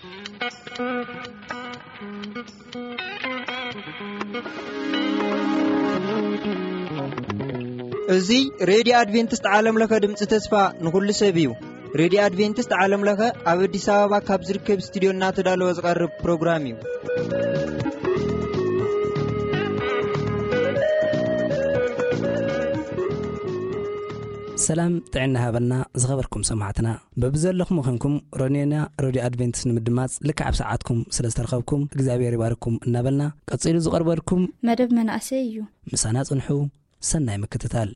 እዙይ ሬዲዮ አድቬንቲስት ዓለም ለኸ ድምጽ ተስፋ ንኹሉ ሰብ እዩ። ሬዲዮ አድቬንቲስት ዓለም ለኸ ኣብ አዲስ አበባ ካብ ዝርከብ ስቱዲዮና ተዳለወ ዝቐርብ ፕሮግራም እዩ። ሰላም ጥዕና ሃበና ዝኸበርኩም ሰማዕትና በብዘለኹም ኾንኩም ሮኔና ሬዲዮ አድቬንቲስት ንምድማጽ ልክዓብ ሰዓትኩም ስለ ዝተረኸብኩም እግዚአብሔር ይባርኩም እናበልና ቀጽሉ ዝቐርበልኩም መደብ መናእሰይ እዩ። ምሳና ጽንሑ ሰናይ ምክትታል።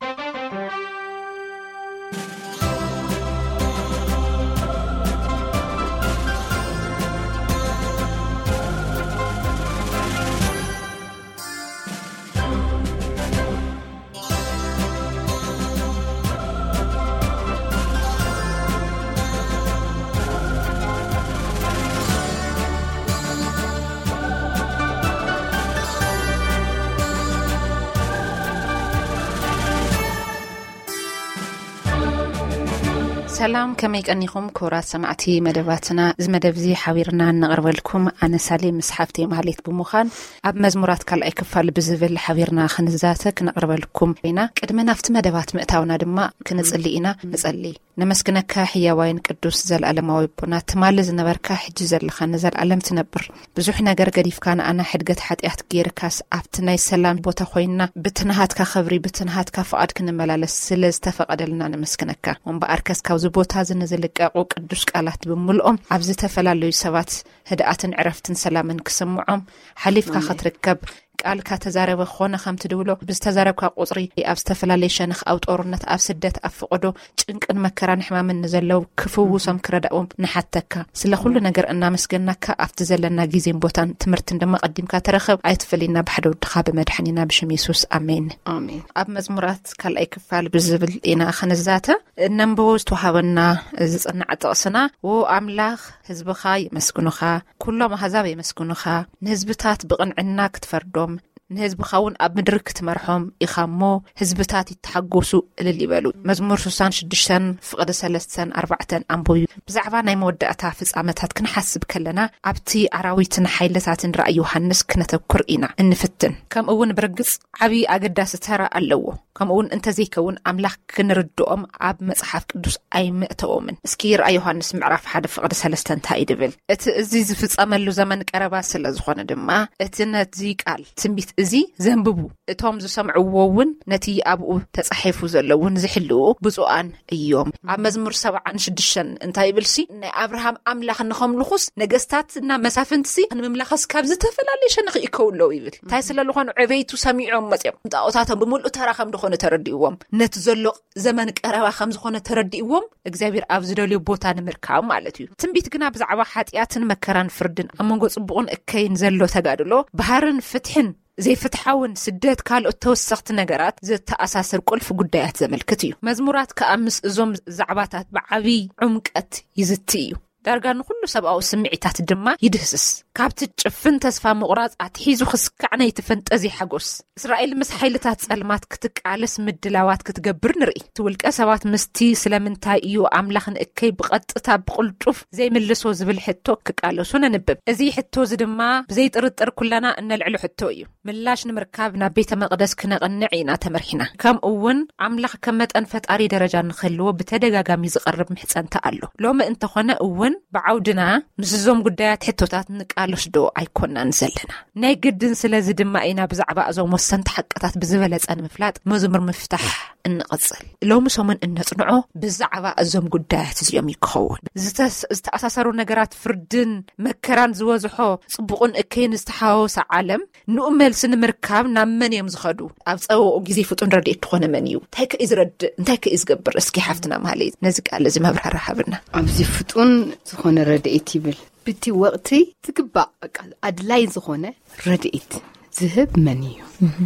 ሰላም ከመይ ቀኒኹም ክቡራት ሰማዕቲ መደባትና ዝመደብዚ ሓቢርና ነቕርበልኩም ኣነ ሳሌም መስሓፍቲ ማህሌት ብምዃን ኣብ መዝሙራት ካልኣይ ክፋል ብዝብል ሓቢርና ክንዛተ ክነቕርበልኩም ኢና። ቅድመ ናፍቲ መደባት ምእታውና ድማ ክንጽሊ ኢና። ንጸሊ ነመስግነካ ሕያዋይን ቅዱስ ዘለዓለማዊ ኣቦና ትማሊ ዝነበርካ ሕጂ ዘለኻ ንዘለዓለም ትነብር ብዙሕ ነገር ገዲፍካ ንኣና ሕድገት ሓጢኣት ጌርካስ ኣብቲ ናይ ሰላም ቦታ ኮይንና ብትንሃትካ ኽብሪ ብትንሃትካ ፍቓድ ክንመላለስ ስለ ዝተፈቐደልና ነመስግነካ ወንበኣርከስ ካብ ቦታ ዝንዝልቀቁ ቅዱስ ቃላት ብምልኦም ኣብ ዝተፈላለዩ ሰባት ህድኣትን ዕረፍትን ሰላምን ክሰምዖም ሓሊፍካ ክትርከብ ቃልካ ተዛረበ ኾነ ከም ትድብሎ ብዝተዛረብካ ቁጽሪ ኣብ ዝተፈላለዩ ሸነኽ ኣብ ጦርነት ኣብ ስደት ኣብ ፍቕዶ ጭንቅን መከራን ሕማምን ንዘለው ክፍውሶም ክረዳኦም ንሓተካ ስለ ኩሉ ነገር እናመስገናካ ኣብቲ ዘለና ግዜን ቦታን ትምህርትን ድማ ቀዲምካ ተረኸብ ኣይትፈሊና ብሓደ ወድኻ ብመድሓኒና ብሽም ኢየሱስ ኣሜን ኣሜን። ኣብ መዝሙራት ካልኣይ ክፋል ብዝብል ኢና ክንዛተ ነንብቦ ዝተዋሃበና ዝጽናዕ ጥቕስና ወኣምላኽ ህዝብኻ ይመስግኑኻ ኩሎም ኣሕዛብ ይመስግኑኻ ንህዝብታት ብቕንዕና ክትፈርዶም ንህዝብኻውን ኣብ ምድሪ ክትመርሖም ኢኻሞ ህዝብታት ይተሓጎሱ እልል ይበሉ። መዝሙር 66 ፍቕዲ 3-4 ኣንብዩ። ብዛዕባ ናይ መወዳእታ ፍጻመታት ክንሓስብ ከለና ኣብቲ ኣራዊትን ሓይልታትን ራእይ ዮሐንስ ክነተኩር ኢና እንፍትን። ከምኡውን ብርግጽ ዓብይ ኣገዳሲ ተራ ኣለዎ። ከምኡውን እንተዘይከውን ኣምላኽ ክንርድኦም ኣብ መጽሓፍ ቅዱስ ኣይምእተዎምን። እስኪ ራእይ ዮሐንስ ምዕራፍ 1 ፍቕዲ 3 እንታይ ይብል? እቲ እዚ ዝፍጸመሉ ዘመን ቀረባ ስለ ዝኾነ ድማ እቲ ነዚ ቃል ትንቢት እዚ ዘንብቡ እቶም ዝሰምዕዎውን ነቲ ኣብኡ ተጻሒፉ ዘለውን ዝሕልው ብፁዓን እዮም። ኣብ መዝሙር 76 እንታይ ይብልሲ? ናይ አብርሃም ኣምላኽ ንኸምልኹስ ነገስታትና መሳፍንትሲ ንምምላኽስ ካብ ዝተፈላለዩ ሸነኽ ይከውለው ይብል። እንታይ ስለዝኾነ ዕበይቱ ሰሚዖም መጽኦም ጣዖታቶም ብምሉእ ተራ ከም ዝኾነ ተረዲእዎም ነቲ ዘሎ ዘመን ቀረባ ከም ዝኾነ ተረዲእዎም እግዚአብሔር ኣብ ዝደልዮ ቦታ ንምርካብ ማለት እዩ። ትንቢት ግና ብዛዕባ ሓጢኣትን መከራን ፍርድን ኣብ መንጎ ጽቡቕን እከይን ዘሎ ተጋድሎ ባህርን ፍትሕን ዘይፍትሓውን ስደት ካልኦት ተወሰኽቲ ነገራት ዝተኣሳሰር ቁልፍ ጉዳያት ዘመልክት እዩ። መዝሙራት ከኣምስ እዞም ዛዕባታት ብዓብይ ዕምቀት ይዝቲ እዩ። ዳርጋ ንኹሉ ሰብኣዊ ስምዒታት ድማ ይድህስስ። ካብቲ ጭፍን ተስፋ ምቑራጽ ኣትሒዙ ክስካዕ ናይ ትፈንጠዚ ሓጎስ እስራኤል ምስ ሓይልታት ጸልማት ክትቃለስ ምድላዋት ክትገብር ንርኢ። ትውልቀ ሰባት ምስቲ ስለምንታይ እዩ ኣምላኽን እከይ ብቐጥታ ብቕልጡፍ ዘይምልሶ ዝብል ሕቶ ክቃለሱ ነንብብ። እዚ ሕቶ እዚ ድማ ብዘይጥርጥር ኩለና እነልዕሉ ሕቶ እዩ። ምላሽ ንምርካብ ናብ ቤተ መቕደስ ክነቐንዕ ኢና ተመርሒና። ከምኡውን ኣምላኽ ከም መጠን ፈጣሪ ደረጃ ንኽህልዎ ብተደጋጋሚ ዝቐርብ ምሕፀንታ ኣሎ። ሎሚ እንተኾነ እውን ብዓውድና ምስዞም ጉዳያት ሕቶታት ንቃለስ ዶ ኣይኮናን ዘለና። ናይ ግድን ስለዚ ድማ ኢና ብዛዕባ እዞም ወሰንቲ ሓቀታት ብዝበለጸ ንምፍላጥ መዝሙር ምፍታሕ እንቐጽል። ሎሚ ሰሙን እነጽንዖ ብዛዕባ እዞም ጉዳያት እዚኦም ይክኸውን። ዝተኣሳሰሩ ነገራት ፍርድን መከራን ዝወዝሖ ጽቡቕን እከይን ዝተሓዋወሰ ዓለም ንኡ መልሲ ንምርካብ ናብ መን እዮም ዝኸዱ? ኣብ ፀውኡ ግዜ ፍጡን ረድኤት ትኾነ መን እዩ? እንታይ ከ ዝረድእ እንታይ ከ ዝገብር? እስኪ ሓፍትና ማለት ነዚ ቃል እዚ መብራህራ ሃብና። ኣብዚ ፍጡን ዝኾነ ረድኤት ይብል ብቲ ወቕቲ ትግባእ ኣድላይ ዝኾነ ረድኤት ዝህብ መን እዩ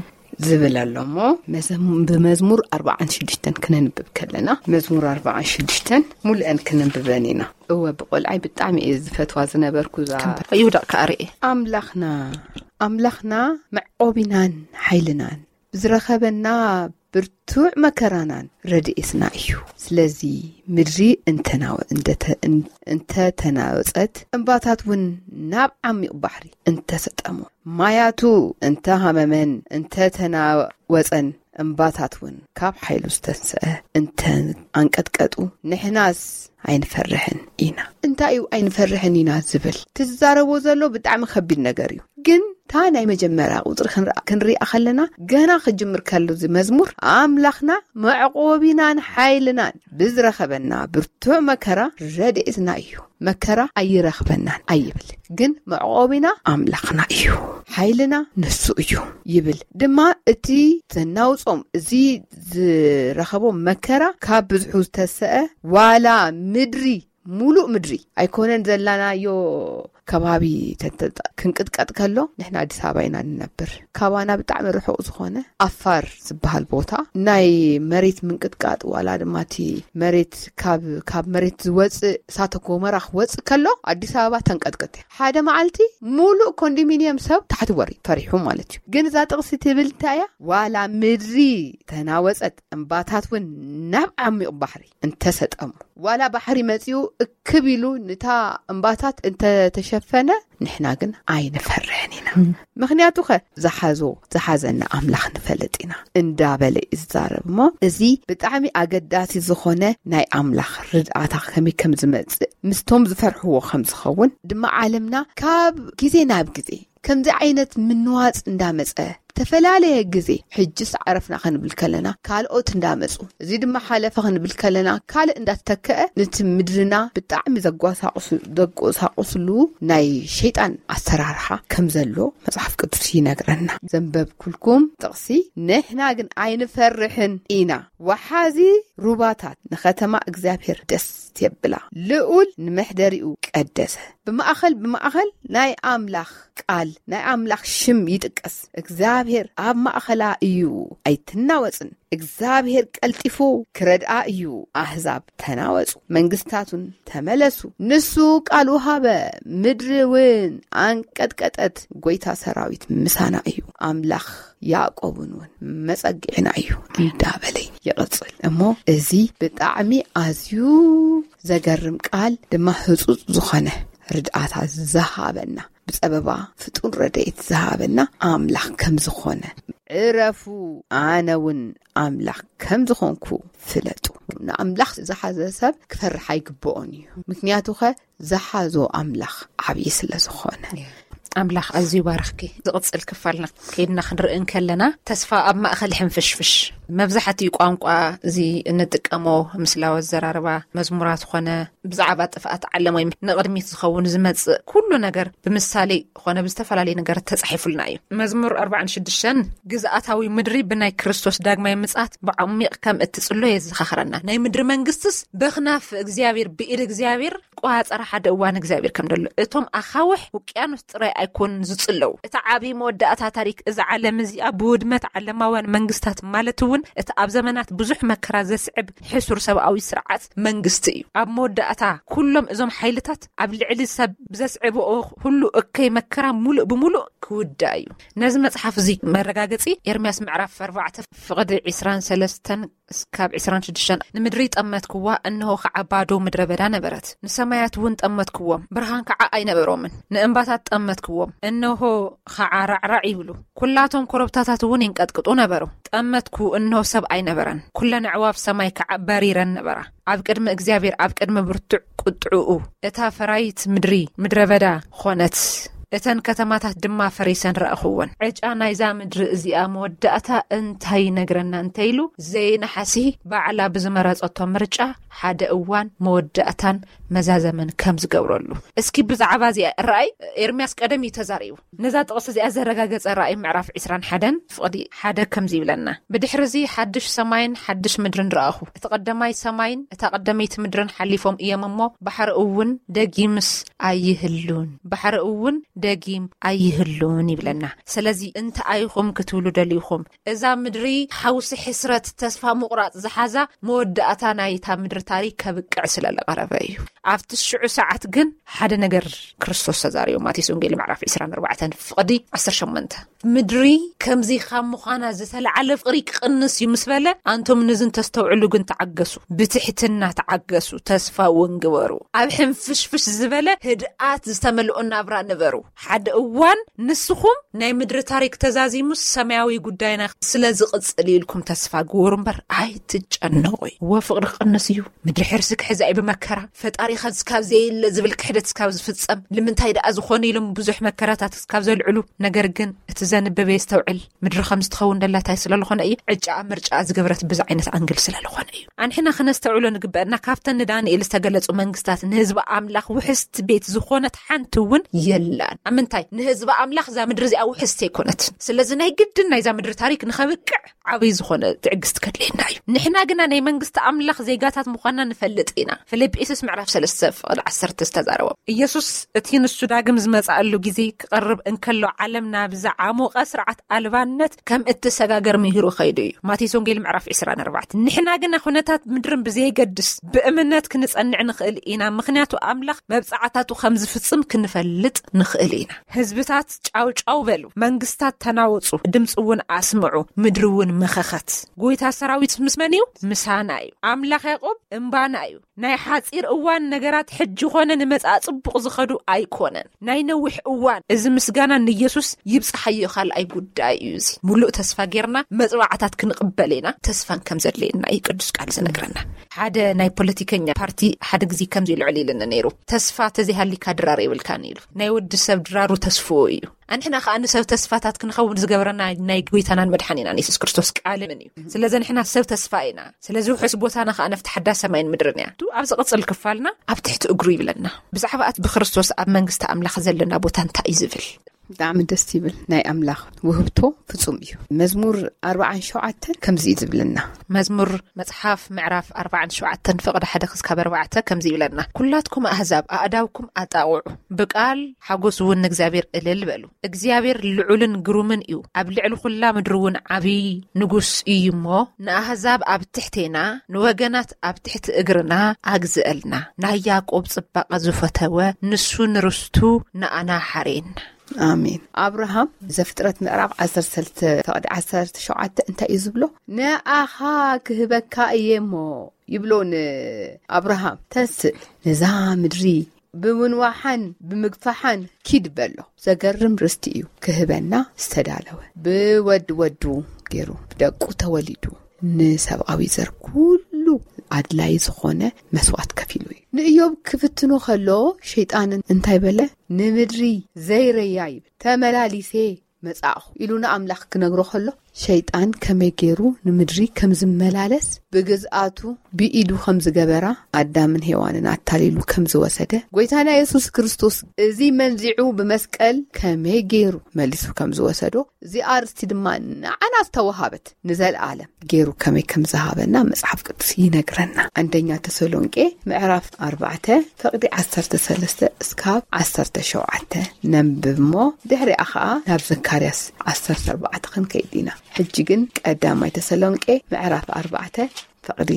ዝብል ኣሎሞ ብመዝሙር 46 ክነንብብ ከለና መዝሙር 46 ሙሉአን ክነንብበን ኢና። እወ ብቆልዓይ ብጣዕሚ ዝፈትዋ ዝነበርኩ ይሁዳ ካርኤ ኣምላኽና መዕቆቢናን ሓይልናን ዝረኸበና ብርቱዕ መከራናን ረድኤትና እዩ ስለዚ ምድሪ እንተ ተናወፀት እምባታት ውን ናብ ዓሚቕ ባሕሪ እንተሰጠሙ ማያቱ እንተ ሃመመን እንተ ተናወፀን እምባታት ውን ካብ ሓይሉ ዝተንስአ እንተ አንቀጥቀጡ ንሕናስ ኣይንፈርሕን ኢና እንታይ እዩ ኣይንፈርሕን ኢና ዝብል ትዛረቦ ዘሎ ብጣዕሚ ከቢድ ነገር እዩ ግን ታ ናይ መጀመርያ ቁጥሪ ክንሪኣ ከለና ገና ክጅምር ከሎ እዚ መዝሙር ኣምላኽና መዕቆቢናን ሓይልናን ብዝረኸበና ብርቱዕ መከራ ረድኤትና እዩ መከራ ኣይረኽበናን ኣይብል ግን መዕቆቢና ኣምላኽና እዩ ሓይልና ንሱ እዩ ይብል ድማ እቲ ዘናውጾም እዚ ዝረኸቦ መከራ ካብ ብዙሑ ዝተሰአ ዋላ ምድሪ ሙሉእ ምድሪ ኣይኮነን ዘላናዮ ከባቢ ክንቅጥቀጥ ከሎ ንሕና አዲስ አበባ ኢና ንነብር ካባና ብጣዕሚ ርሑቕ ዝኾነ ኣፋር ዝበሃል ቦታ ናይ መሬት ምንቅጥቃጥ ዋላ ድማቲ መሬት ካብ መሬት ዝወፅእ እሳተ ጎመራ ክወፅእ ከሎ አዲስ አበባ ተንቀጥቅጥ ሓደ መዓልቲ ሙሉእ ኮንዶሚኒየም ሰብ ታሕቲ ወሪ ፈሪሑ ማለት እዩ ግን እዛ ጥቕሲ ትብል እንታያ ዋላ ምድሪ ተናወፀት እምባታት ውን ናብ ዓሚቕ ባሕሪ እንተሰጠሙ ዋላ ባሕሪ መፂኡ እክቢሉ ንታ እምባታት እንተተሸፈነ ንሕና ግን ኣይንፈርሕን ኢና ምክንያቱ ዝሓዘና ኣምላኽ ንፈልጥ ኢና እንዳበለ ይዛረብ ሞ እዚ ብጣዕሚ ኣገዳሲ ዝኾነ ናይ ኣምላኽ ርድኣታ ከመይ ከም ዝመጽእ ምስቶም ዝፈርሕዎ ከም ዝኸውን ድማ ዓለምና ካብ ግዜ ናብ ግዜ ከምዚ ዓይነት ምንዋጽ እንዳመጸ ተፈላለየ ግዜ ሕጅስ ዓረፍና ክንብል ከለና ካልኦት እንዳመጹ እዚ ድማ ሓለፈ ክንብል ከለና ካልእ እንዳተተከአ ነቲ ምድርና ብጣዕሚ ዘጓሳቁስሉ ናይ ሸይጣን ኣሰራርሓ ከም ዘሎ መጽሓፍ ቅዱስ ይነግረና ዘንበብ ኩልኩም ጥቕሲ ንሕና ግን ኣይንፈርሕን ኢና ወሓዚ ሩባታት ንኸተማ እግዚአብሔር ደስ የብላ ልዑል ንመሕደሪኡ ቀደሰ ብማእኸል ናይ ኣምላኽ ቃል ናይ ኣምላኽ ሽም ይጥቀስ እግዚአብሔር ኣብ ማእኸላ እዩ ኣይትናወጽን እግዚአብሔር ቀልጢፉ ክረድኣ እዩ ኣህዛብ ተናወጹ መንግስታቱን ተመለሱ ንሱ ቃል ውሃበ ምድርን አንቀጥቀጠት ጎይታ ሰራዊት ምሳና እዩ ኣምላኽ ያዕቆብን መጸጊዕና እዩ እንዳበለይ ይቕጽል እሞ እዚ ብጣዕሚ ኣዝዩ ዘገርም ቃል ድማ ህጹጽ ዝኾነ ርድኣታ ዝሃበና ብጸበባ ፍጡን ረድኤት ዝሃበና ኣምላኽ ከም ዝኾነ ዕረፉ ኣነውን ኣምላኽ ከም ዝኾንኩ ፍለጡ ንኣምላኽ ዝሓዘ ሰብ ክፈርሕ ኣይግብኦን እዩ ምክንያቱ ዝሓዞ ኣምላኽ ዓብዪ ስለ ዝኾነ ኣምላኽ ኣዝዩ ባርኽኪ ዝቕጽል ክፋልና ከይድና ክንርእን ከለና ተስፋ ኣብ ማእኸል ሕንፍሽፍሽ መብዛሕትኡ ቋንቋ እዚ እንጥቀሞ ምስላዊ ዘራረባ መዝሙራት ኾነ ብዛዕባ ጥፍኣት ዓለም ወይ ንቕድሚት ዝኸውን ዝመጽእ ኩሉ ነገር ብምሳሌ ኾነ ብዝተፈላለየ ነገር ተጻሒፉልና እዩ መዝሙር 46 ግዝኣታዊ ምድሪ ብናይ ክርስቶስ ዳግማይ ምጽኣት ብዓሚቕ ከም እትጽሎ የዘኻኽረና ናይ ምድሪ መንግስትስ በኽናፍ እግዚአብሔር ብኢድ እግዚአብሔር ቋፀራ ሓደ እዋን እግዚአብሔር ከም ደሎ እቶም ኣኻውሕ ውቅያኖስ ጥራይ ኣይኮን ዝጽለው እቲ ዓቢ መወዳእታ ታሪክ እዚ ዓለም እዚኣ ብውድመት ዓለማውያን መንግስታት ማለት እውን እቲ ኣብ ዘመናት ብዙሕ መከራ ዘስዕብ ሕሱር ሰብኣዊ ስርዓት መንግስቲ እዩ ኣብ መወዳእታ ኩሎም እዞም ሓይልታት ኣብ ልዕሊ ሰብ ዘስዕብኦ ሁሉ እከይ መከራ ሙሉእ ብሙሉእ ክውዳ እዩ ነዚ መጽሓፍ እዚ መረጋገጺ ኤርምያስ ምዕራፍ 4 ፍቕዲ 23 እስካብ 26 ንምድሪ ጠመትክዋ እንሆ ከዓ ባዶ ምድረ በዳ ነበረት ንሰማያት እውን ጠመትክዎም ብርሃን ከዓ ኣይነበሮምን ንእንባታት ጠመትክዎም እንሆ ከዓ ራዕራዕ ይብሉ ኩላቶም ኮረብታታት እውን ይንቀጥቅጡ ነበሩ ጠመትኩ እንሆ ሰብ ኣይነበረን ኩለን ኣዕዋፍ ሰማይ ከዓ በሪረን ነበራ ኣብ ቅድሚ እግዚአብሔር ኣብ ቅድሚ ብርቱዕ ቁጥዑኡ እታ ፈራይት ምድረ በዳ ኾነት እተን ከተማታት ድማ ፈሪሰን ረእኽወን ዕጫ ናይዛ ምድሪ እዚኣ መወዳእታ እንታይ ነግረና እንተይሉ ዘይነሓሲ ባዕላ ብዝመረጸቶ ምርጫ ሓደ እዋን መወዳእታን መዛዘመን ከም ዝገብረሉ እስኪ ብዛዕባ እዚ ራእይ ኤርምያስ ቀደም ተዛሪቡ ነዛ ጥቕስ እዚኣ ዘረጋገጸ ራእይ ምዕራፍ 21 ፍቕዲ 1 ከም ዝብለና ብድሕሪዚ ሓድሽ ሰማይን ሓድሽ ምድርን ረኣኹ እቲ ቀዳማይ ሰማይን እታ ቀዳመይቲ ምድርን ሓሊፎም እዮም እሞ ባሕሪ እውን ደጊምስ ኣይህሉን ባሕሪ እውን ደጊም ኣይህሉን ይብለና ስለዚ እንተ ኣይኹም ክትብሉ ደልይኹም እዛ ምድሪ ሓውሲ ሕስረት ተስፋ ምቑራጽ ዝሓዛ መወዳእታ ናይታ ምድሪ ታሪክ ከብቅዕ ስለለቐረበ እዩ ኣብቲ ሽዑ ሰዓት ግን ሓደ ነገር ክርስቶስ ተዛሪዩ ማቴዎስ ወንጌል ምዕራፍ 24 ፍቅዲ 18 ምድሪ ከምዚ ካብ ምዃና ዝተለዓለ ፍቅሪ ቅንስ ይምስበለ አንቶም ንዝን ተስተውዕሉ ግን ተዓገሱ ብትሕትና ተዓገሱ ተስፋ ወንግበሩ ኣብ ሕንፍሽፍሽ ዝበለ ህድኣት ዝተመልኡ ናብራ ነበሩ ሓደ እዋን ንስኹም ናይ ምድሪ ታሪክ ተዛዚሙስ ሰማያዊ ጉዳይና ስለዝቕጽል ኢልኩም ተስፋ ግበሩ እምበር ኣይትጨነቁ ወፍቅሪ ቅንስ እዩ ምድሪ ሕርስ ክሕዛይ በመከራ ፈጣሪኻ ዝካብ ዘይለ ዝብል ክሕደት ዝካብ ዝፍጸም ንምንታይ ደኣ ዝኾነ ኢሎም ብዙሕ መከራታት ዝካብ ዘልዕሉ ነገር ግን እቲ ዘንበበ ይስተውዕል ምድሪ ከም ዝትኸውን ደላታይ ስለዝኾነ እዩ ዕጫ ምርጫ ዝገብረት ብዙ ዓይነት አንግል ስለዝኾነ እዩ አንሕና ክነስተውዕሎ ንግበአና ካብተን ዳንኤል ዝተገለጹ መንግስታት ንህዝቢ ኣምላኽ ውሕስት ቤት ዝኾነት ሓንቲ እውን የላን ኣምንታይ ንህዝቢ ኣምላኽ ዛ ምድሪ እዚኣ ውሕስት ኣይኮነት ስለዚ ናይ ግድን ናይ ዛ ምድሪ ታሪክ ንኸብቅዕ ዓብይ ዝኾነ ትዕግስት ከድልየና እዩ ንሕና ግና ናይ መንግስቲ ኣምላኽ ዜጋታት ምዃንና ንፈልጥ ኢና ፊልጵስዩስ ምዕራፍ 3 ፍቅዲ 10 ዝተዛረበ ኢየሱስ እቲ ንሱ ዳግም ዝመጻእሉ ግዜ ክቐርብ እንከሎ ዓለምና ብዛዓሞቐ ስርዓት ኣልባነት ከም እትሰጋገር ምሂሩ ኸይዱ እዩ ማቴዎስ ወንጌል ምዕራፍ 24 ንሕና ግና ኩነታት ምድርን ብዘይገድስ ብእምነት ክንጸንዕ ንኽእል ኢና ምኽንያቱ ኣምላኽ መብጻዕታቱ ከም ዝፍጽም ክንፈልጥ ንኽእል ኢና ህዝብታት ጫውጫው በሉ መንግስታት ተናወጹ ድምጽ እውን ኣስምዑ ምድሪ እውን መኸኸት ጎይታ ሰራዊት ምስ መን እዩ ምሳና እዩ ኣምላኽ ያዕቆብ እምባና እዩ ናይ ሓጺር እዋን ነገራት ሕጂ ኾነ ንመጻእ ጽቡቕ ዝኸዱ ኣይኮነን ናይ ነዊሕ እዋን እዚ ምስጋና ንኢየሱስ ይብጽሐዩ ካልኣይ ጉዳይ እዩ እዚ ሙሉእ ተስፋ ጌርና መጽዋዕታት ክንቅበል ኢና ተስፋን ከም ዘድልየና እዩ ቅዱስ ቃል ዝነግረና ሓደ ናይ ፖለቲከኛ ፓርቲ ሓደ ግዜ ከም ዝልዕል ኢልና ነይሩ ተስፋ ተዘይሃሊካ ድራር ይብልካን ኢሉ ናይ ወዲ ሰብ ድራሩ ተስፍዎ እዩ አንሕና ከኣን ሰብ ተስፋታት ክንኸውን ዝገበረና ናይ ጎይታናን መድሓኒናን ኢየሱስ ክርስቶስ ቃል ምን እዩ ስለዚ ንሕና ሰብ ተስፋ ኢና ስለዚ ውሕስ ቦታና ከኣን ኣብቲ ሓዳስ ሰማይን ምድርን እያ ኣብ ዝቕጽል ክፋልና ኣብ ትሕቲ እግሩ ይብለና ብዛዕባኣት ብክርስቶስ ኣብ መንግስቲ ኣምላኽ ዘለና ቦታ እንታይ እዩ ዝብል ብጣዕሚ ደስ ይብል ናይ ኣምላኽ ውህብቶ ፍጹም እዩ መዝሙር 47 ከምዚ ዝብለና መዝሙር መጽሓፍ ምዕራፍ 47 ፍቅዲ 1-4 ከምዚ ይብለና ኩላትኩም ኣህዛብ ኣእዳውኩም ኣጣውዑ ብቃል ሓጎስ እውን እግዚአብሔር እልል በሉ እግዚአብሔር ልዑልን ግሩምን እዩ ኣብ ልዕሊ ኩላ ምድሪ እውን ዓብይ ንጉስ እዩ እሞ ንኣህዛብ ኣብ ትሕቴና ንወገናት ኣብ ትሕቲ እግርና ኣግዝአልና ናይ ያዕቆብ ጽባቐ ዝፈተወ ንሱ ንርስቱ ንኣና ሓሬን አሜን አብርሃም ዘፍጥረት ምዕራፍ 13 ፍቅዲ 17 እንታይ እዩ ዝብሎ ንኣኻ ክህበካ እየሞ ይብሎን አብርሃም ተስእ ንዛ ምድሪ ብምንዋሓን ብምግፋሓን ኪድበሎ ዘገርም ርስቲ እዩ ክህበና ዝተዳለወ ብወድ ወዱ ገይሩ ደቁ ተወሊዱ ንሰብኣዊ ዘር ኩሉ ኣድላይ ዝኾነ መስዋዕት ከፊሉ እዩ ንኢዮብ ክፍትኖ ከሎ ሸይጣንን እንታይ በለ ንምድሪ ዘይረያ ይብል ተመላሊሴ መጻእኹ ኢሉና ኣምላኽ ክነግሮ ከሎ ሸይጣን ከመይ ገይሩ ንምድሪ ከም ዝመላለስ ብግዝኣቱ ብኢዱ ከም ዝገበራ ኣዳምን ሔዋንን ኣታሊሉ ከም ዝወሰደ ጎይታና ኢየሱስ ክርስቶስ እዚ መንዚዑ ብመስቀል ከመይ ገይሩ መሊሱ ከም ዝወሰዶ እዚ ኣርስቲ ድማ ንዓና ዝተወሃበት ንዘለዓለም ገይሩ ከመይ ከም ዝሃበና መጽሓፍ ቅዱስ ይነግረና አንደኛ ተሰሎንቄ ምዕራፍ 4 ፍቅዲ 13 እስካብ 17 ነንብብሞ ድሕሪ ኣኻ ናብ ዘካርያስ 14 ክንከይዲና ሕጂ ግን ቀዳማይ ተሰሎንቄ ምዕራፍ 4 ፍቅዲ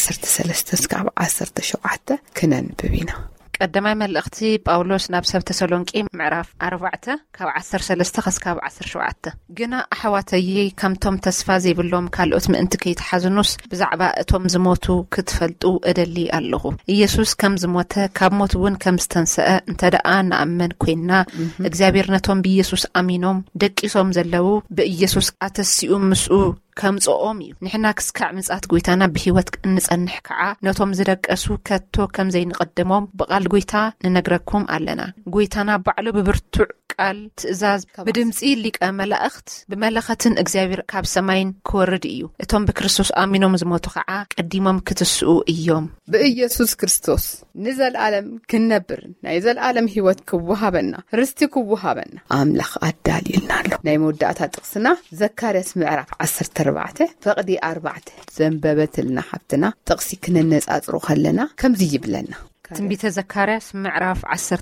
13 እስካብ 17 ክነንብብና ቀዳማይ መልእኽቲ ጳውሎስ ናብ ሰብ ተሰሎንቄ ምዕራፍ 4 ካብ 13 እስካብ 17 ግና ኣሕዋተይ ከምቶም ተስፋ ዘይብሎም ካልኦት ምእንቲ ከይተሓዝኑስ ብዛዕባ እቶም ዝሞቱ ክትፈልጡ እደሊ ኣለኹ ኢየሱስ ከም ዝሞተ ካብ ሞት እውን ከም ዝተንሰአ እንተደኣ ንኣመን ኮይና እግዚአብሔር ነቶም ብኢየሱስ ኣሚኖም ደቂሶም ዘለው ብኢየሱስ ኣተሲኡ ምስኡ ከምጾኦም እዩ ንሕና ክስካዕ ምጻት ጎይታና ብህይወት እንጸንሕ ከዓ ነቶም ዝደቀሱ ከቶ ከም ዘይንቀድሞም በቃል ጎይታ ንነግረኩም ኣለና ጎይታና ባዕሉ ብብርቱዕ ቃል ትእዛዝ ብድምጺ ሊቀ መላእኽት ብመለኸትን እግዚአብሔር ካብ ሰማይን ክወርድ እዩ እቶም ብክርስቶስ ኣሚኖም ዝሞቱ ከዓ ቀዲሞም ክትስኡ እዮም ብኢየሱስ ክርስቶስ ንዘለዓለም ክንነብር ናይ ዘለዓለም ህይወት ክወሃበና ርስቲ ክወሃበና ኣምላኽ ኣዳልዩልና ኣሎ ናይ መወዳእታ ጥቕስና ዘካርያስ ምዕራፍ 14 ፍቅዲ 4 ዘንበበትልና ሓፍትና ጥቕሲ ክነነጻጽሩ ከለና ከምዚ ይብለና ትንቢተ ዘካርያስ ምዕራፍ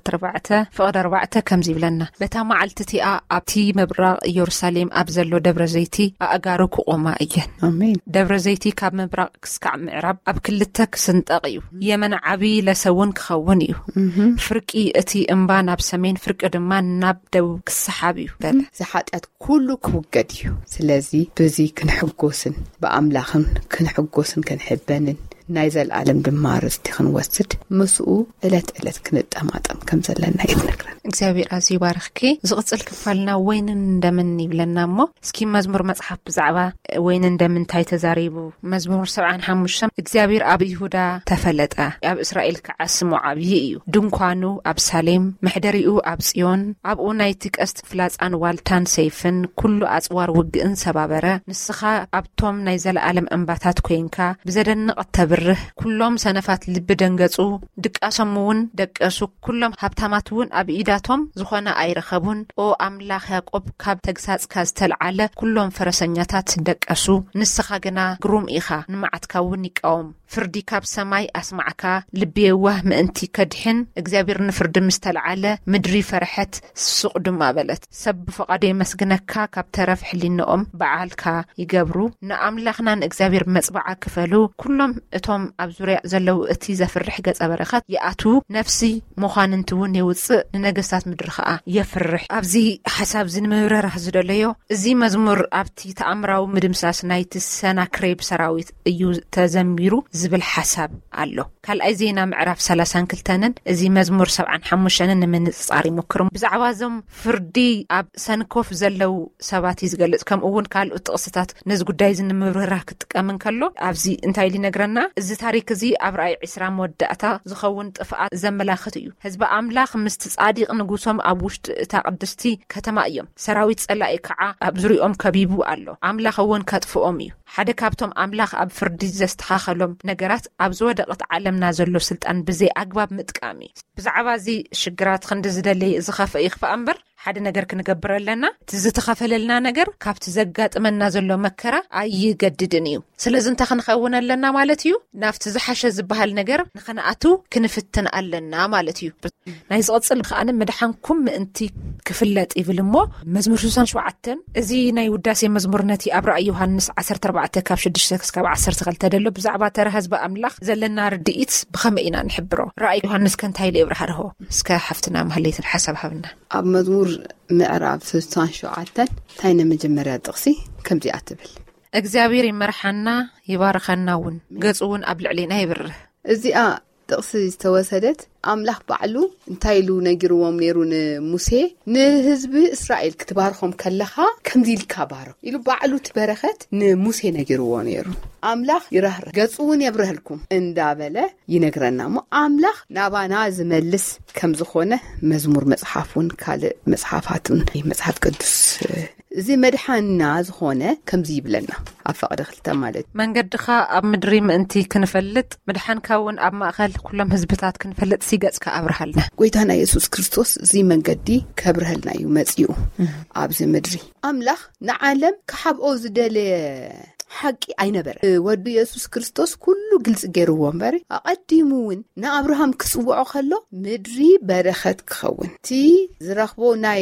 14:4 ከምዚ ይብለና በታ መዓልትቲኣ ኣብቲ ምብራቕ ኢየሩሳሌም ኣብ ዘሎ ደብረ ዘይቲ ኣእጋሩ ክቆማ እየን ኣሜን ደብረ ዘይቲ ካብ ምብራቕ ክስካዕ ምዕራብ ኣብ ክልተ ክስንጠቕ እዩ የመን ዓብይ ለሰውን ክኸውን እዩ ፍርቂ እቲ እምባ ናብ ሰሜን ፍርቂ ድማ ናብ ደቡብ ክሰሓብ እዩ በለ ዝሓጥያት ኩሉ ክውገድ እዩ ስለዚ በዚ ክንሕጎስን ብኣምላኽን ክንሕጎስን ክንሕበንን ናይ ዘለዓለም ድማ ርስቲ ክንወስድ ምስኡ ዕለት ክንጠማጠም ከም ዘለና ይትነግረን እግዚአብሔር ኣዝዩ ይባርኽኪ ዝቕጽል ክፋልና ወይንን እንደምን ይብለና እሞ እስኪ መዝሙር መጽሓፍ ብዛዕባ ወይንን እንደምንታይ ተዛሪቡ መዝሙር 75 እግዚአብሔር ኣብ ይሁዳ ተፈለጠ ኣብ እስራኤል ከዓ ስሙ ዓብይ እዩ ድንኳኑ ኣብ ሳሌም መሕደሪኡ ኣብ ጽዮን ኣብኡ ናይቲ ቀስት ፍላጻን ዋልታን ሰይፍን ኩሉ ኣጽዋር ውግእን ሰባበረ ንስኻ ኣብቶም ናይ ዘለዓለም እንባታት ኮይንካ ብዘደንቕ ተብርህ ኩሎም ሰነፋት ልብ ደንገጹ ድቃሶምውን ደቀሱ ኩሎም ሃብታማት እውን ኣብ ኢዳቶም ዝኾነ ኣይረኸቡን ኦ ኣምላኽ ያዕቆብ ካብ ተግሳጽካ ዝተልዓለ ኩሎም ፈረሰኛታት ደቀሱ ንስኻ ግና ግሩም ኢኻ ንማዓትካውን ይቃወም ፍርዲ ካብ ሰማይ ኣስማዕካ ልቤዋህ ምእንቲ ከድሕን እግዚአብሔር ንፍርዲ ምስተልዓለ ምድሪ ፈርሐት ሱቅ ድማ በለት ሰብ ፈቃደ መስግነካ ካብ ተረፍ ሕሊነኦም በዓልካ ይገብሩ ንኣምላኽናን እግዚአብሔር መጽባዓ ክፈሉ ኩሎም እቶም ኣብ ዙርያ ዘለው እቲ ዘፍርሕ ገጸ በረኸት ይኣቱ ነፍሲ መዃንንትውን የውፅእ ንነገስታት ምድሪ ከዓ የፍርሕ ኣብዚ ሓሳብ ዝንምብረራ ዝደለዮ እዚ መዝሙር ኣብቲ ተኣምራዊ ምድምሳስ ናይቲ ሰናክሬብ ሰራዊት እዩ ተዘሚሩ ዝብል ሓሳብ ኣሎ ካልኣይ ዜና ምዕራፍ 32ን እዚ መዝሙር 75ን ንምንጽጻር ይሞክሩ ብዛዕባ ዞም ፍርዲ ኣብ ሰንኮፍ ዘለው ሰባት ይዝገልጽ ከምኡውን ካልኦት ጥቕስታት ነዚ ጉዳይ ዝንምብረራ ክጥቀምን ከሎ ኣብዚ እንታይ ሊነግረና እዚ ታሪክ እዚ ኣብ ራእይ 20 መወዳእታ ዝኸውን ጥፍኣት ዘመላኽት እዩ ህዝቢ ኣምላኽ ምስ ጻዲቕ ንጉሶም ኣብ ውሽጢ እታ ቅድስቲ ከተማ እዮም ሰራዊት ጸላኢ ከዓ ኣብ ዙርያኦም ከቢቡ ኣሎ ኣምላኽ እውን ከጥፍኦም እዩ ሓደ ካብቶም ኣምላኽ ኣብ ፍርዲ ዘስተኻኸሎም ነገራት ኣብ ዝወደቐት ዓለምና ዘሎ ስልጣን ብዘይ ኣግባብ ምጥቃሚ ብዛዕባ እዚ ሽግራት ክንዲ ዝደለይ ዝኸፈ ይኽፋ እምበር ሓደ ነገር ክንገብር ኣለና ትዝተኸፈለልና ነገር ካብቲ ዘጋጥመና ዘሎ መከራ ኣይገድድን እዩ ስለዚ እንተ ክንኸውን ኣለና ማለት እዩ ናፍቲ ዝሓሸ ዝበሃል ነገር ንኸነኣቱ ክንፍትን ኣለና ማለት እዩ ናይ ዝቕጽል ከኣነ መድሓንኩም ምእንቲ ክፍለጥ ይብል እሞ መዝሙር 67 እዚ ናይ ውዳሴ መዝሙር ነቲ ኣብ ራእይ ዮሃንስ 14 ካብ 6 ክሳብ 12 ደሎ ብዛዕባ ተረ ህዝቢ ኣምላኽ ዘለና ርድኢት ብኸመይ ኢና ንሕብሮ ራእይ ዮሃንስ ከንታይ ለይብርሃርሆ እስከ ሓፍትና ማህሌትን ሓሳብ ሃብና ኣብ መዝሙር ምዕራፍ 67 ታይነ መጀመርያ ጥቕሲ ከምዚ ኣትብል እግዚአብሔር ይመርሐና ይባርኸናውን ገጹውን ኣብ ልዕሊና ይብርህ እዚኣ ጥቕሲ ዝተወሰደት ኣምላኽ ባዕሉ እንታይ ኢሉ ነጊርዎም ነይሩ ንሙሴ ንህዝቢ እስራኤል ክትባርኾም ከለኻ ከምዚ ኢልካ ባርኽ ኢሉ ባዕሉ ትበረኸት ንሙሴ ነጊርዎ ነይሩ ኣምላኽ ይራህርህ ገጹውን የብርህልኩም እንዳበለ ይነግረና ሞ ኣምላኽ ናባና ዝመልስ ከም ዝኾነ መዝሙር መጽሓፉን ካልእ መጽሓፋቱን መጽሓፍ ቅዱስ እዚ መድሓንና ዝኾነ ከምዚ ይብለና ኣብ ፈቕደ 2 ማለት መንገድኻ ኣብ ምድሪ ምእንቲ ክንፈልጥ መድሓንካውን ኣብ ማእኸል ኩሎም ህዝብታት ክንፈልጥ ሲገጽካ ኣብርሃልና ጎይታና ኢየሱስ ክርስቶስ እዚ መንገዲ ከብርሃልና እዩ መጽኡ ኣብዚ ምድሪ ኣምላኽ ንዓለም ከሓብኦ ዝደለየ ሓቂ ኣይነበረ ወዲ ኢየሱስ ክርስቶስ ኩሉ ግልጽ ገይርዎ እምበር ኣቀዲሙውን ንኣብርሃም ክጽውዖ ከሎ ምድሪ በረኸት ክኸውን እቲ ዝረኽቦ ናይ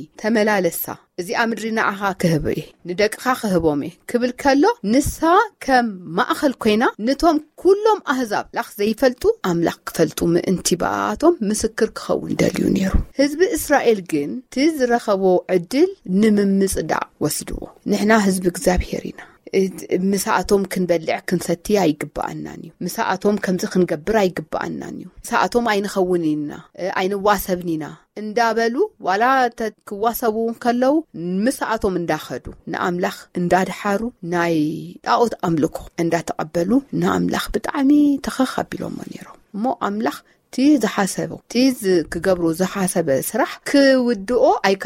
ተመላለሳ እዚ ምድሪ ንዓኻ ክህብ ንደቅኻ ክህቦም ክብል ከሎ ንሳ ከም ማእኸል ኮይና ነቶም ኩሎም ኣህዛብ ላኽ ዘይፈልጡ ኣምላኽ ክፈልጡ ምእንቲ ባቶም ምስክር ክኸውን ደልዩ ነይሩ ህዝቢ እስራኤል ግን እቲ ዝረኸቦ ዕድል ንምምጽዳዕ ወስድዎ ንሕና ህዝቢ እግዚአብሔር ኢና مساعتهم كن بلع كن ستي አይግባአናን እዩ مساعتهم ከምዚ ክንገብር አይግባአናን እዩ مساعتهم አይንኸውንና አይንዋሰብኒና እንዳበሉ ዋላ ተክዋሰቡ ከለው مساعتهم እንዳኸዱ ንኣምላኽ እንዳድሓሩ ናይ ጣዖት ኣምልኮ እንዳተቀበሉ ንኣምላኽ ብጣዕሚ ተኸኸቢሎም ነይሮም ሞ ኣምላኽ ቲ ዝሓሰበው ቲ ክገብሩ ዝሓሰበ ስራሕ ክውድኦ ኣይከኣለን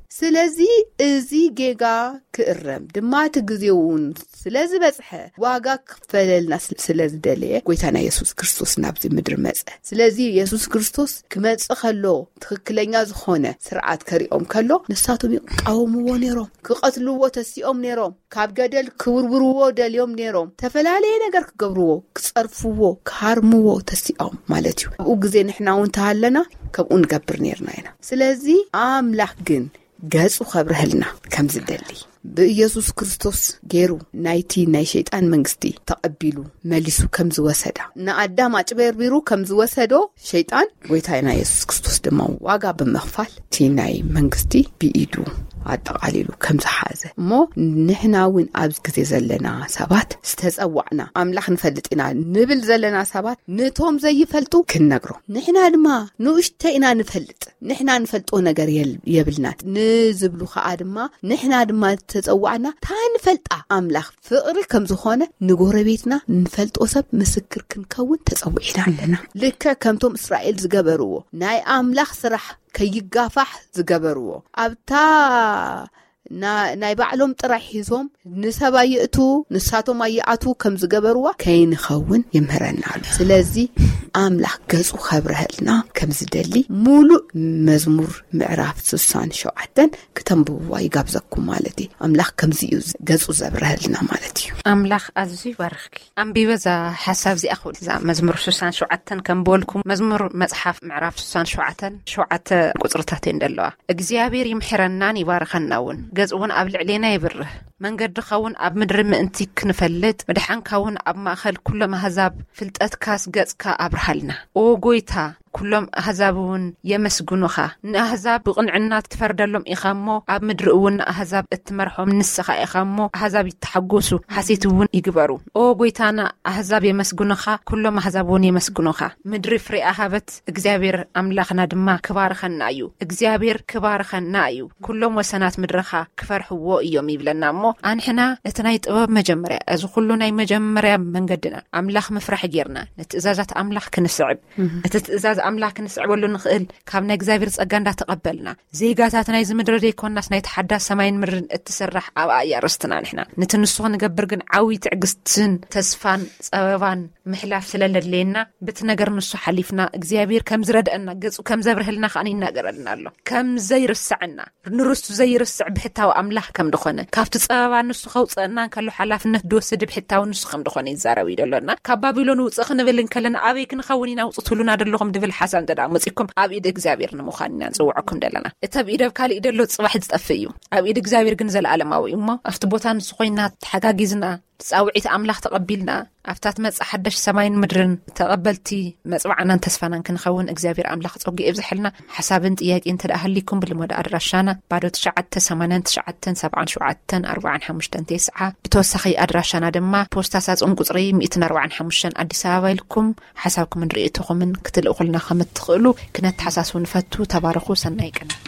ስለዚህ እዚ ጌጋ ክእረም ድማት ግዜውን ስለዚ በጽሐ ዋጋ ክፈለልና ስለዝደለየ ጎይታና ኢየሱስ ክርስቶስ ናብዚ ምድር መጽ ስለዚህ ኢየሱስ ክርስቶስ ክመጽእ ከሎ ትክክለኛ ዝኾነ ስርዓት ከሪኦም ከሎ ንሳቶም ይቃወምዎ ነይሮም ክቀትልዎ ተሲኦም ነይሮም ካብ ገደል ክውርውርዎ ደልዮም ነይሮም ተፈላለየ ነገር ክገብርዎ ክጸርፍዎ ክሃርምዎ ተሲኦም ማለት እዩ ኣብኡ ግዜ ንሕናውን ተሃለና ከምኡ ንገብር ነርና ኢና ስለዚህ አምላክ ግን ገጹ ኸብረህልና ከምዝደሊ በኢየሱስ ክርስቶስ ገይሩ ናይቲ ናይ ሸይጣን መንግስቲ ተቀቢሉ መሊሱ ከምዝወሰዳ ንአዳም አጭበርቢሩ ከምዝወሰዶ ሸይጣን ጎይታና ኢየሱስ ክርስቶስ ድማ ዋጋ በመኽፋል ቲ ናይ መንግስቲ ብኢዱ አጠቃሊሉ ከምዝሓዘ እሞ ንሕናውን ኣብዚ ግዜ ዘለና ሰባት ዝተጸዋዕና አምላክ ንፈልጥና ንብል ዘለና ሰባት ነቶም ዘይፈልጡ ክንነግሮ ንሕና ድማ ንኡሽተይና ንፈልጥ ንሕና ንፈልጦ ነገር የብልናት ንዝብሉ ኸኣ ድማ ንሕና ድማ ተጸዋዕና ታንፈልጣ አምላክ ፍቅሪ ከምዝኾነ ንጎረቤትና ንፈልጦ ሰብ ምስክር ክንከውን ተጸውዒና ኣለና ልከ ከምቶም እስራኤል ዝገበርዎ ናይ አምላክ ስራሕ ከይጋፋሕ ዝገበርዎ ኣብታ ናይ ባዕሎም ጥራይ ሒዞም ንሰባይእቱ ንሳቶም አያአቱ ከም ዝገበርዋ ከይንኸውን ይምሕረና ኣሎ ስለዚህ አምላክ ገጹ ኸብረህልና ከምዝደሊ ሙሉእ መዝሙር ምዕራፍ 67 ከተንብዋ ይጋብዘኩም ማለት እዩ አምላክ ከምዚ ገጹ ዘብረህልና ማለት እዩ አምላክ አዝዩ ይባርክ አንቢበዛ ሐሳብ ዚ አኹል ዛ መዝሙር 67 ከምበልኩም መዝሙር መጽሐፍ ምዕራፍ 67 7 ቁጽርታት እንደለዋ እግዚአብሔር ይምሕረናን ይባርከናውን ገጽውን ኣብ ልዕሌና ይብርህ መንገድ ኸውን ኣብ ምድሪ ምእንቲ ክንፈልጥ መድሓንካውን ኣብ ማእኸል ኩሎም አሕዛብ ፍልጠትካስ ገጽካ አብርሃልና ኦ ጎይታ ኩሎም አሕዛብውን የመስግኑኻ ንአሕዛብ ብቕንዕናት ትፈርደሎም ኢኻሞ ኣብ ምድሪ እውን አሕዛብ እትመርሖም ንስኻ ኢኻሞ አሕዛብ ይተሐጎሱ ሐሴትውን ይግበሩ ኦ ጎይታና አሕዛብ የመስግኑኻ ኩሎም አሕዛብውን የመስግኑኻ ምድሪ ፍሬ ሃበት እግዚአብሔር አምላኽና ድማ ክባርከና እዩ እግዚአብሔር ክባርከና እዩ ኩሎም ወሰናት ምድርኻ ክፈርሕዎ እዮም ይብለናሞ አንሕና እቲ ናይ ጥበብ መጀመርያ እዚ ኩሉ ናይ መጀመርያ መንገድና አምላኽ ምፍራሕ ጌርና ንትእዛዛት አምላኽ ክንስዕብ እቲ ትእዛዝ አምላክ ንስዕበሉ ንኽእል ካብ ናይ እግዚአብሔር ጸጋ እንዳተቀበልና ዘይጋታት ናይ ዝምድር ዘይኮናስ ናይ ተሐዳስ ሰማይን ምድርን እትስራሕ ኣብ ኣያርስትና ንሕና ንትንስኹ ንገብር ግን ዓዊ ትዕግስትን ተስፋን ጸበባን ምሕላፍ ስለለለየና ብት ነገር ንሱ ሓሊፍና እግዚአብሔር ከም ዝረድአና ገጹ ከም ዘብርህልና ኻኒ ይናገረልና ኣሎ ከም ዘይርስዕና ንርስቱ ዘይርስዕ ብሕታው አምላክ ከም ድኾነ ካብቲ ጸበባ ንሱ ኸውፀና ከሎ ሓላፍነት ድወስድ ብሕታው ንሱ ከም ድኾነ ይዛረብ ይደሎና ካብ ባቢሎን ውፅእ ክንብል ከለና ኣበይ ክንኸውን ኢና ውፅትሉና ደለኹም ድብል ሓሳብ እንተዳ መጽኢኩም ኣብ ኢድ እግዚአብሔር ንምዃንና ንጽውዓኩም ደለና እቲ ኣብ ኢድ ካልእ ደሎ ጽባሕ ዝጠፍእ እዩ ኣብ ኢድ እግዚአብሔር ግን ዘለዓለማዊ እሞ ኣብቲ ቦታ ንሱ ኮይና ተሓጋጊዝና ጻውዒት አምላክ ተቀቢልና አፍታት መጽ ሓደሽ ሰማይን ምድርን ተቀበልቲ መጽዋዕናን ተስፋናን ክንኸውን እግዚአብሔር አምላክ ጸጉ ይብዝሕልና ሐሳብን ጥያቄን ተዳህሊኩም ብልሞዳ አድራሻና ባዶ 9897745 ብተወሳኺ አድራሻና ድማ ፖስታ ሳጹን ቁጽሪ 145 አዲስ አበባ ኢልኩም ሐሳብኩም እንርእይቱኹምን ክትልእኹልና ከምትኽእሉ ክነት ተሐሳሱን ፈቱ ተባረኹ ሰናይ ቀን